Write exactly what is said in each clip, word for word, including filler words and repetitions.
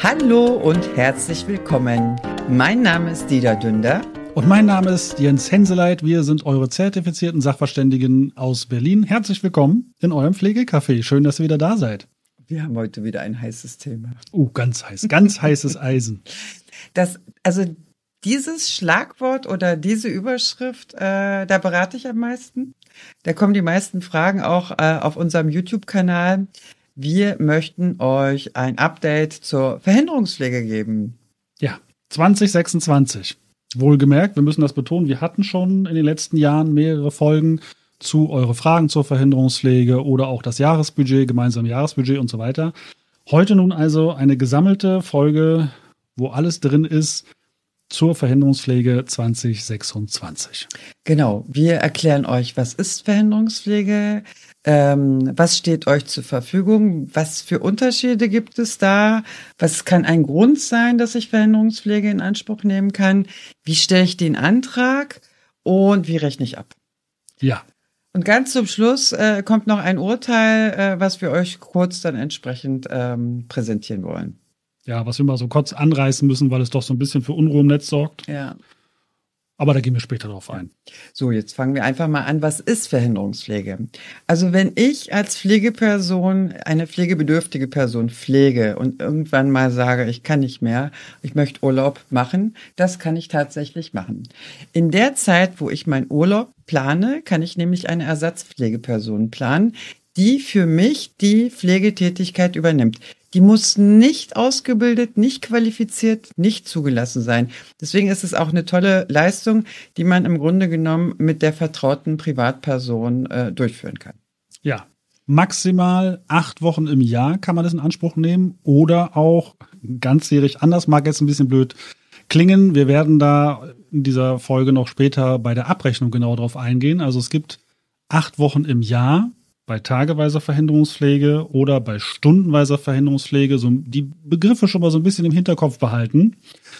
Hallo und herzlich willkommen. Mein Name ist Dieter Dünder. Und mein Name ist Jens Henseleit. Wir sind eure zertifizierten Sachverständigen aus Berlin. Herzlich willkommen in eurem Pflegecafé. Schön, dass ihr wieder da seid. Wir haben heute wieder ein heißes Thema. Uh, ganz heiß, ganz heißes Eisen. Das, also dieses Schlagwort oder diese Überschrift, äh, da berate ich am meisten. Da kommen die meisten Fragen auch äh, auf unserem YouTube-Kanal. Wir möchten euch ein Update zur Verhinderungspflege geben. Ja, zwanzig sechsundzwanzig. Wohlgemerkt, wir müssen das betonen, wir hatten schon in den letzten Jahren mehrere Folgen zu eure Fragen zur Verhinderungspflege oder auch das Jahresbudget, gemeinsame Jahresbudget und so weiter. Heute nun also eine gesammelte Folge, wo alles drin ist zur Verhinderungspflege zwanzig sechsundzwanzig. Genau, wir erklären euch, was ist Verhinderungspflege, ähm, was steht euch zur Verfügung, was für Unterschiede gibt es da, was kann ein Grund sein, dass ich Verhinderungspflege in Anspruch nehmen kann, wie stelle ich den Antrag und wie rechne ich ab. Ja. Und ganz zum Schluss äh, kommt noch ein Urteil, äh, was wir euch kurz dann entsprechend ähm, präsentieren wollen. Ja, was wir mal so kurz anreißen müssen, weil es doch so ein bisschen für Unruhe im Netz sorgt. Ja. Aber da gehen wir später drauf ein. So, jetzt fangen wir einfach mal an. Was ist Verhinderungspflege? Also wenn ich als Pflegeperson eine pflegebedürftige Person pflege und irgendwann mal sage, ich kann nicht mehr, ich möchte Urlaub machen, das kann ich tatsächlich machen. In der Zeit, wo ich meinen Urlaub plane, kann ich nämlich eine Ersatzpflegeperson planen, die für mich die Pflegetätigkeit übernimmt. Die muss nicht ausgebildet, nicht qualifiziert, nicht zugelassen sein. Deswegen ist es auch eine tolle Leistung, die man im Grunde genommen mit der vertrauten Privatperson äh, durchführen kann. Ja, maximal acht Wochen im Jahr kann man das in Anspruch nehmen oder auch ganzjährig. Anders mag jetzt ein bisschen blöd klingen. Wir werden da in dieser Folge noch später bei der Abrechnung genau drauf eingehen. Also es gibt acht Wochen im Jahr bei tageweiser Verhinderungspflege oder bei stundenweiser Verhinderungspflege, so die Begriffe schon mal so ein bisschen im Hinterkopf behalten.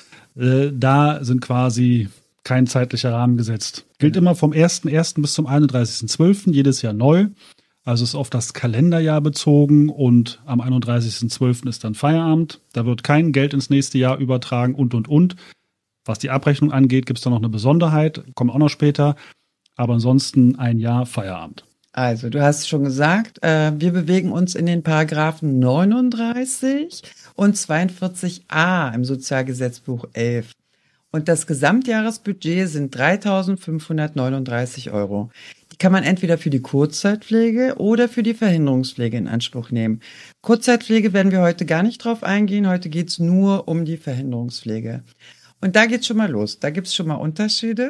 Äh, da sind quasi kein zeitlicher Rahmen gesetzt. Gilt immer vom ersten ersten bis zum einunddreißigsten zwölften jedes Jahr neu. Also ist auf das Kalenderjahr bezogen und am einunddreißigsten zwölften ist dann Feierabend. Da wird kein Geld ins nächste Jahr übertragen und, und, und. Was die Abrechnung angeht, gibt es da noch eine Besonderheit, kommt auch noch später. Aber ansonsten ein Jahr Feierabend. Also, du hast schon gesagt, äh, wir bewegen uns in den Paragraphen neununddreißig und zweiundvierzig a im Sozialgesetzbuch elf. Und das Gesamtjahresbudget sind dreitausendfünfhundertneununddreißig Euro. Die kann man entweder für die Kurzzeitpflege oder für die Verhinderungspflege in Anspruch nehmen. Kurzzeitpflege werden wir heute gar nicht drauf eingehen. Heute geht's nur um die Verhinderungspflege. Und da geht's schon mal los. Da gibt's schon mal Unterschiede.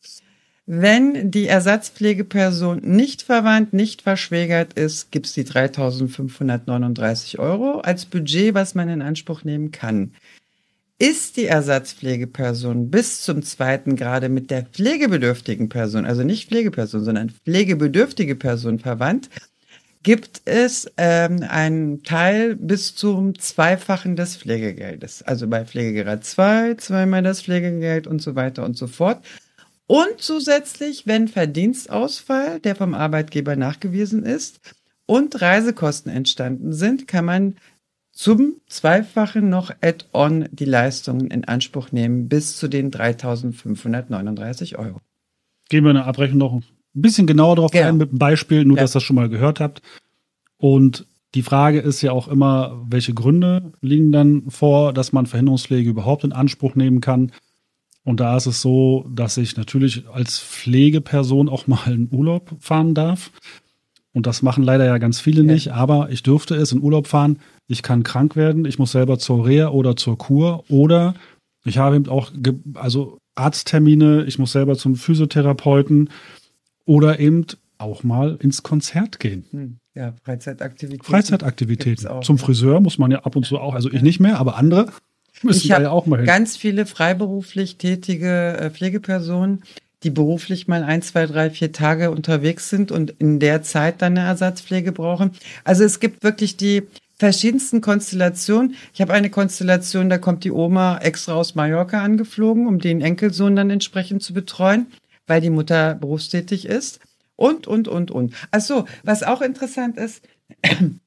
Wenn die Ersatzpflegeperson nicht verwandt, nicht verschwägert ist, gibt es die dreitausendfünfhundertneununddreißig Euro als Budget, was man in Anspruch nehmen kann. Ist die Ersatzpflegeperson bis zum zweiten Grade mit der pflegebedürftigen Person, also nicht Pflegeperson, sondern pflegebedürftige Person verwandt, gibt es ähm, einen Teil bis zum Zweifachen des Pflegegeldes. Also bei Pflegegrad zwei, zweimal das Pflegegeld und so weiter und so fort. Und zusätzlich, wenn Verdienstausfall, der vom Arbeitgeber nachgewiesen ist, und Reisekosten entstanden sind, kann man zum Zweifachen noch add-on die Leistungen in Anspruch nehmen bis zu den dreitausendfünfhundertneununddreißig Euro. Gehen wir in der Abrechnung noch ein bisschen genauer drauf Genau. ein mit einem Beispiel, nur Ja. dass ihr das schon mal gehört habt. Und die Frage ist ja auch immer, welche Gründe liegen dann vor, dass man Verhinderungspflege überhaupt in Anspruch nehmen kann. Und da ist es so, dass ich natürlich als Pflegeperson auch mal in Urlaub fahren darf. Und das machen leider ja ganz viele Ja. nicht. Aber ich dürfte es in Urlaub fahren. Ich kann krank werden. Ich muss selber zur Reha oder zur Kur. Oder ich habe eben auch ge- also Arzttermine. Ich muss selber zum Physiotherapeuten. Oder eben auch mal ins Konzert gehen. Hm, ja, Freizeitaktivitäten. Freizeitaktivitäten. Gibt's auch, Zum ja. Friseur muss man ja ab und zu auch. Also ich nicht mehr, aber andere müssen Ich da habe ja auch mal hin. ganz viele freiberuflich tätige äh, Pflegepersonen, die beruflich mal ein, zwei, drei, vier Tage unterwegs sind und in der Zeit dann eine Ersatzpflege brauchen. Also es gibt wirklich die verschiedensten Konstellationen. Ich habe eine Konstellation, da kommt die Oma extra aus Mallorca angeflogen, um den Enkelsohn dann entsprechend zu betreuen, weil die Mutter berufstätig ist. Und, und, und, und. Ach so, was auch interessant ist,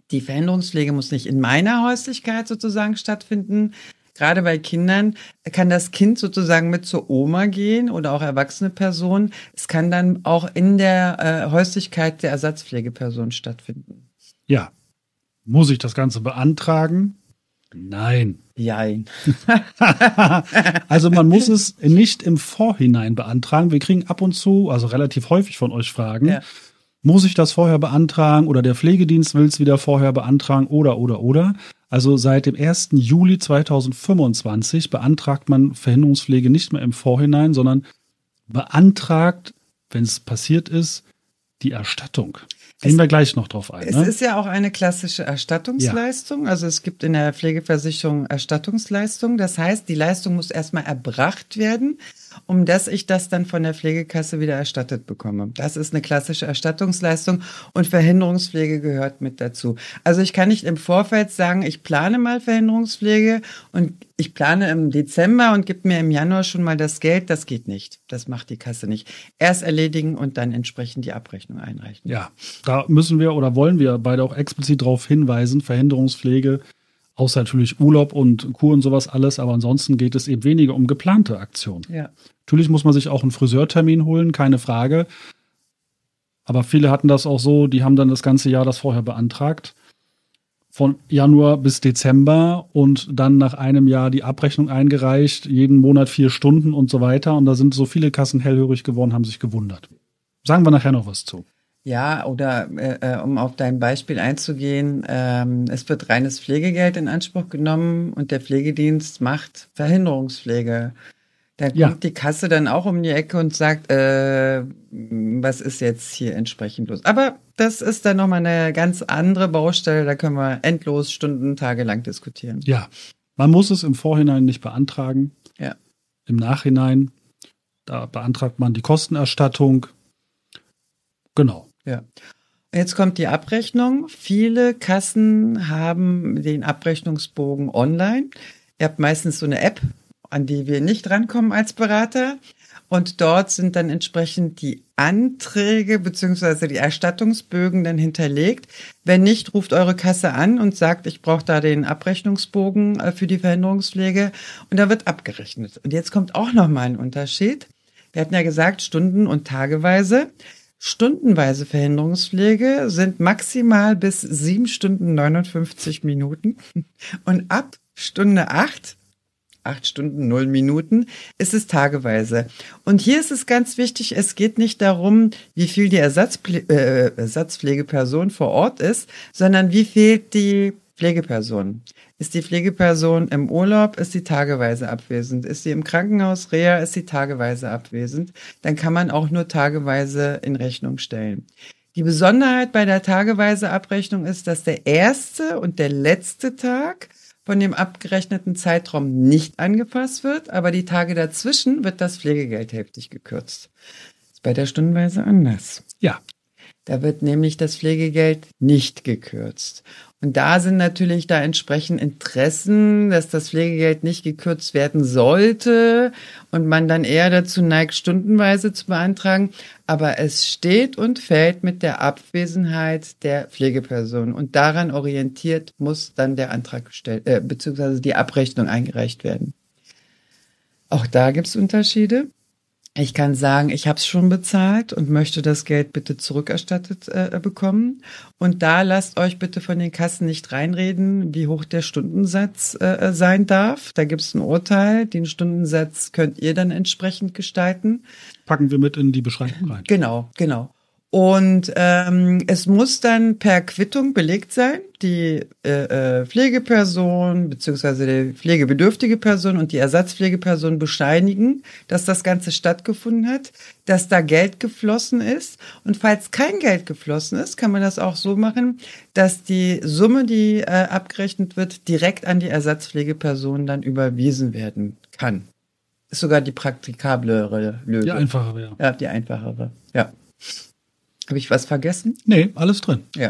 Die Verhinderungspflege muss nicht in meiner Häuslichkeit sozusagen stattfinden. Gerade bei Kindern kann das Kind sozusagen mit zur Oma gehen oder auch erwachsene Personen. Es kann dann auch in der äh, Häuslichkeit der Ersatzpflegeperson stattfinden. Ja. Muss ich das Ganze beantragen? Nein. Jein. Also man muss es nicht im Vorhinein beantragen. Wir kriegen ab und zu, also relativ häufig von euch Fragen, ja. Muss ich das vorher beantragen oder der Pflegedienst will es wieder vorher beantragen oder, oder, oder. Also seit dem ersten Juli zweitausendfünfundzwanzig beantragt man Verhinderungspflege nicht mehr im Vorhinein, sondern beantragt, wenn es passiert ist, die Erstattung. Gehen wir gleich noch drauf ein. Es ne? ist ja auch eine klassische Erstattungsleistung. Ja. Also es gibt in der Pflegeversicherung Erstattungsleistung. Das heißt, die Leistung muss erstmal erbracht werden, um dass ich das dann von der Pflegekasse wieder erstattet bekomme. Das ist eine klassische Erstattungsleistung und Verhinderungspflege gehört mit dazu. Also ich kann nicht im Vorfeld sagen, ich plane mal Verhinderungspflege und ich plane im Dezember und gebe mir im Januar schon mal das Geld. Das geht nicht. Das macht die Kasse nicht. Erst erledigen und dann entsprechend die Abrechnung einreichen. Ja, da müssen wir oder wollen wir beide auch explizit darauf hinweisen, Verhinderungspflege, außer natürlich Urlaub und Kur und sowas alles, aber ansonsten geht es eben weniger um geplante Aktionen. Ja. Natürlich muss man sich auch einen Friseurtermin holen, keine Frage. Aber viele hatten das auch so, die haben dann das ganze Jahr das vorher beantragt. Von Januar bis Dezember und dann nach einem Jahr die Abrechnung eingereicht, jeden Monat vier Stunden und so weiter. Und da sind so viele Kassen hellhörig geworden, haben sich gewundert. Sagen wir nachher noch was zu. Ja, oder äh, um auf dein Beispiel einzugehen, ähm, es wird reines Pflegegeld in Anspruch genommen und der Pflegedienst macht Verhinderungspflege. Da kommt ja. die Kasse dann auch um die Ecke und sagt, äh, was ist jetzt hier entsprechend los? Aber das ist dann nochmal eine ganz andere Baustelle, da können wir endlos Stunden, Tage lang diskutieren. Ja, man muss es im Vorhinein nicht beantragen. Ja. Im Nachhinein, da beantragt man die Kostenerstattung. Genau. Ja. Jetzt kommt die Abrechnung. Viele Kassen haben den Abrechnungsbogen online. Ihr habt meistens so eine App, an die wir nicht rankommen als Berater. Und dort sind dann entsprechend die Anträge bzw. die Erstattungsbögen dann hinterlegt. Wenn nicht, ruft eure Kasse an und sagt, ich brauche da den Abrechnungsbogen für die Verhinderungspflege. Und da wird abgerechnet. Und jetzt kommt auch nochmal ein Unterschied. Wir hatten ja gesagt, stunden- und tageweise. Stundenweise Verhinderungspflege sind maximal bis sieben Stunden neunundfünfzig Minuten und ab Stunde acht, acht Stunden null Minuten, ist es tageweise. Und hier ist es ganz wichtig, es geht nicht darum, wie viel die Ersatzpfle- äh, Ersatzpflegeperson vor Ort ist, sondern wie viel die Pflegeperson. Ist die Pflegeperson im Urlaub, ist sie tageweise abwesend. Ist sie im Krankenhaus, Reha, ist sie tageweise abwesend. Dann kann man auch nur tageweise in Rechnung stellen. Die Besonderheit bei der tageweise Abrechnung ist, dass der erste und der letzte Tag von dem abgerechneten Zeitraum nicht angepasst wird, aber die Tage dazwischen wird das Pflegegeld hälftig gekürzt. Das ist bei der Stundenweise anders. Ja. Da wird nämlich das Pflegegeld nicht gekürzt. Und da sind natürlich da entsprechend Interessen, dass das Pflegegeld nicht gekürzt werden sollte und man dann eher dazu neigt, stundenweise zu beantragen. Aber es steht und fällt mit der Abwesenheit der Pflegeperson. Und daran orientiert muss dann der Antrag gestellt, äh, beziehungsweise die Abrechnung eingereicht werden. Auch da gibt es Unterschiede. Ich kann sagen, ich habe es schon bezahlt und möchte das Geld bitte zurückerstattet äh, bekommen. Und da lasst euch bitte von den Kassen nicht reinreden, wie hoch der Stundensatz äh, sein darf. Da gibt es ein Urteil. Den Stundensatz könnt ihr dann entsprechend gestalten. Packen wir mit in die Beschreibung rein. Genau, genau. Und ähm, es muss dann per Quittung belegt sein, die äh, äh, Pflegeperson bzw. die pflegebedürftige Person und die Ersatzpflegeperson bescheinigen, dass das Ganze stattgefunden hat, dass da Geld geflossen ist. Und falls kein Geld geflossen ist, kann man das auch so machen, dass die Summe, die äh, abgerechnet wird, direkt an die Ersatzpflegeperson dann überwiesen werden kann. Ist sogar die praktikablere Lösung. Die einfachere, ja. Ja, die einfachere, ja. Habe ich was vergessen? Nee, alles drin. Ja.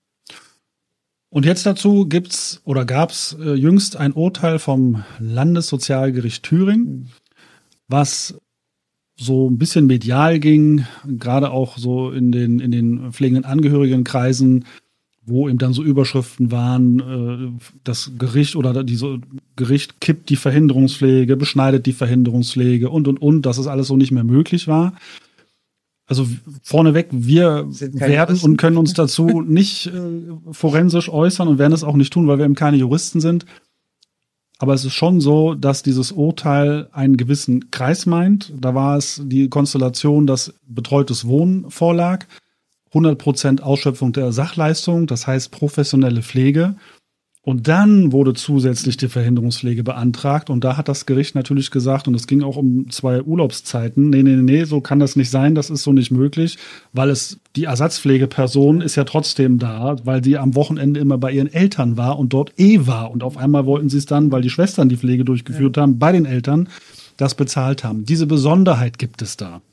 Und jetzt dazu gibt's oder gab's äh, jüngst ein Urteil vom Landessozialgericht Thüringen, was so ein bisschen medial ging, gerade auch so in den in den pflegenden Angehörigenkreisen, wo eben dann so Überschriften waren, äh, das Gericht oder diese Gericht kippt die Verhinderungspflege, beschneidet die Verhinderungspflege und, und, und, dass es alles so nicht mehr möglich war. Also vorneweg, wir werden Juristen. und können uns dazu nicht äh, forensisch äußern und werden es auch nicht tun, weil wir eben keine Juristen sind. Aber es ist schon so, dass dieses Urteil einen gewissen Kreis meint. Da war es die Konstellation, dass betreutes Wohnen vorlag, hundert Prozent Ausschöpfung der Sachleistung, das heißt professionelle Pflege. Und dann wurde zusätzlich die Verhinderungspflege beantragt. Und da hat das Gericht natürlich gesagt, und es ging auch um zwei Urlaubszeiten, nee, nee, nee, so kann das nicht sein, das ist so nicht möglich, weil es die Ersatzpflegeperson ist ja trotzdem da, weil sie am Wochenende immer bei ihren Eltern war und dort eh war. Und auf einmal wollten sie es dann, weil die Schwestern die Pflege durchgeführt ja. haben, bei den Eltern das bezahlt haben. Diese Besonderheit gibt es da.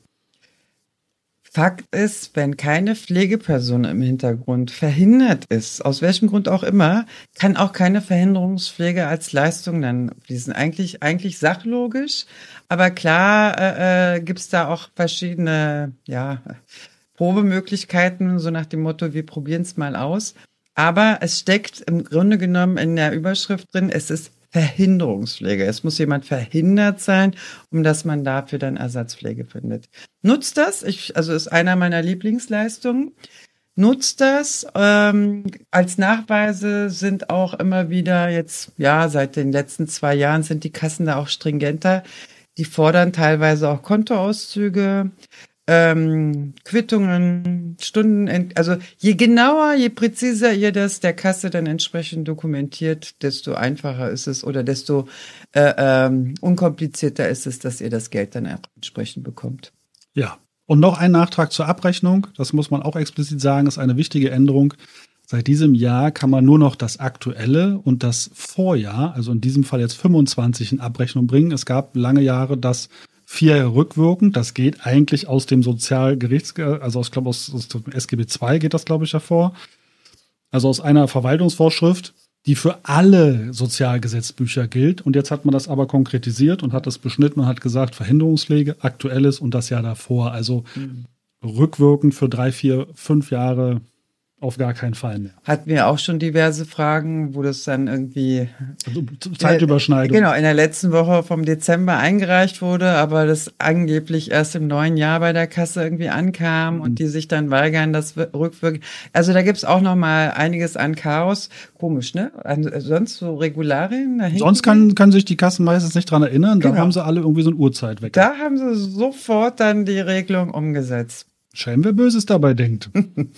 Fakt ist, wenn keine Pflegeperson im Hintergrund verhindert ist, aus welchem Grund auch immer, kann auch keine Verhinderungspflege als Leistung dann fließen. Eigentlich, eigentlich sachlogisch, aber klar äh, äh, gibt es da auch verschiedene ja, Probemöglichkeiten, so nach dem Motto, wir probieren es mal aus. Aber es steckt im Grunde genommen in der Überschrift drin, es ist Verhinderungspflege. Es muss jemand verhindert sein, um dass man dafür dann Ersatzpflege findet. Nutzt das, ich, also ist einer meiner Lieblingsleistungen. Nutzt das. Ähm, als Nachweise sind auch immer wieder jetzt, ja, seit den letzten zwei Jahren sind die Kassen da auch stringenter. Die fordern teilweise auch Kontoauszüge, ähm, Quittungen, Stunden, also je genauer, je präziser ihr das der Kasse dann entsprechend dokumentiert, desto einfacher ist es oder desto äh, ähm, unkomplizierter ist es, dass ihr das Geld dann auch entsprechend bekommt. Ja, und noch ein Nachtrag zur Abrechnung, das muss man auch explizit sagen, ist eine wichtige Änderung. Seit diesem Jahr kann man nur noch das aktuelle und das Vorjahr, also in diesem Fall jetzt fünfundzwanzig, in Abrechnung bringen. Es gab lange Jahre das vier Jahre rückwirkend, das geht eigentlich aus dem Sozialgerichts, also aus, glaube aus, aus dem S G B zwei geht das, glaube ich, hervor. Also aus einer Verwaltungsvorschrift, die für alle Sozialgesetzbücher gilt. Und jetzt hat man das aber konkretisiert und hat das beschnitten und hat gesagt, Verhinderungspflege, aktuelles und das Jahr davor. Also mhm. rückwirkend für drei, vier, fünf Jahre auf gar keinen Fall mehr. Hatten wir auch schon diverse Fragen, wo das dann irgendwie also Zeitüberschneidung. Genau, in der letzten Woche vom Dezember eingereicht wurde, aber das angeblich erst im neuen Jahr bei der Kasse irgendwie ankam mhm. und die sich dann weigern, das rückwirkend. Also da gibt's auch noch mal einiges an Chaos. Komisch, ne? Also sonst so Regularien dahinter. Sonst kann, können sich die Kassen meistens nicht dran erinnern. Genau. Da haben sie alle irgendwie so eine Uhrzeit weg. Da haben sie sofort dann die Regelung umgesetzt. Schäm, wer Böses dabei denkt.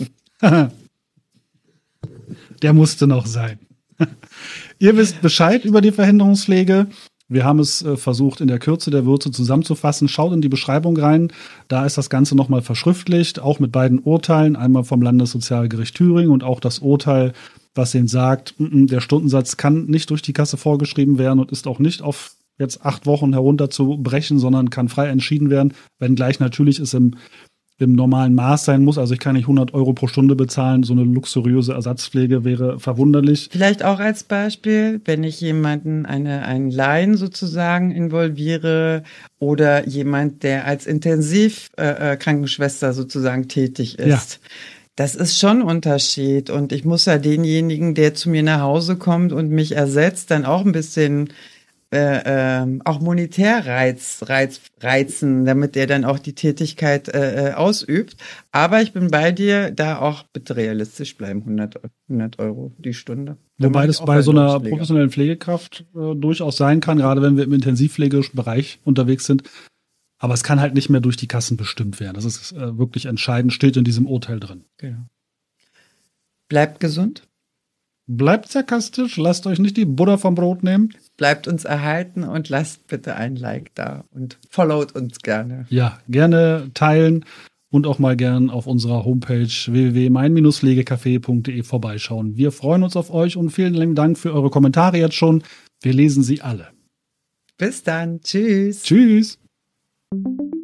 Der musste noch sein. Ihr wisst Bescheid über die Verhinderungspflege. Wir haben es äh, versucht, in der Kürze der Würze zusammenzufassen. Schaut in die Beschreibung rein. Da ist das Ganze nochmal verschriftlicht, auch mit beiden Urteilen. Einmal vom Landessozialgericht Thüringen und auch das Urteil, was eben sagt, m-m, der Stundensatz kann nicht durch die Kasse vorgeschrieben werden und ist auch nicht auf jetzt acht Wochen herunterzubrechen, sondern kann frei entschieden werden. Wenngleich natürlich ist im im normalen Maß sein muss. Also ich kann nicht hundert Euro pro Stunde bezahlen. So eine luxuriöse Ersatzpflege wäre verwunderlich. Vielleicht auch als Beispiel, wenn ich jemanden, eine, einen Laien sozusagen involviere oder jemand, der als Intensivkrankenschwester äh, sozusagen tätig ist. Ja. Das ist schon ein Unterschied. Und ich muss ja denjenigen, der zu mir nach Hause kommt und mich ersetzt, dann auch ein bisschen Äh, äh, auch monetär reiz, reiz, reizen, damit er dann auch die Tätigkeit äh, ausübt. Aber ich bin bei dir, da auch bitte realistisch bleiben, hundert Euro die Stunde. Wobei das bei so einer professionellen Pflegekraft äh, durchaus sein kann, gerade wenn wir im intensivpflegerischen Bereich unterwegs sind. Aber es kann halt nicht mehr durch die Kassen bestimmt werden. Das ist äh, wirklich entscheidend, steht in diesem Urteil drin. Genau. Bleibt gesund. Bleibt sarkastisch, lasst euch nicht die Butter vom Brot nehmen. Bleibt uns erhalten und lasst bitte ein Like da und followt uns gerne. Ja, gerne teilen und auch mal gern auf unserer Homepage w w w punkt mein pflegecafé punkt de vorbeischauen. Wir freuen uns auf euch und vielen lieben Dank für eure Kommentare jetzt schon. Wir lesen sie alle. Bis dann. Tschüss. Tschüss.